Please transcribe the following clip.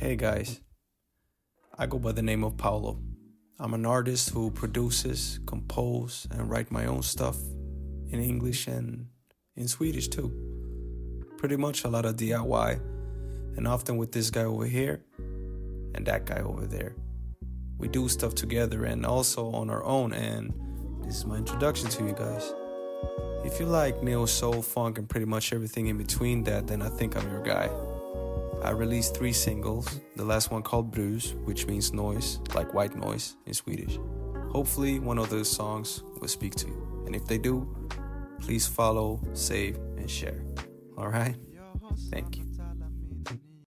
Hey guys, I go by the name of Paulo. I'm an artist who produces, compose, and write my own stuff in English and in Swedish too. Pretty much a lot of DIY, and often with this guy over here and that guy over there. We do stuff together and also on our own, and this is my introduction to you guys. If you like neo soul, funk, and pretty much everything in between that, then I think I'm your guy. I released 3 singles, the last one called Brus, which means noise, like white noise in Swedish. Hopefully one of those songs will speak to you. And if they do, please follow, save, and share. Alright? Thank you.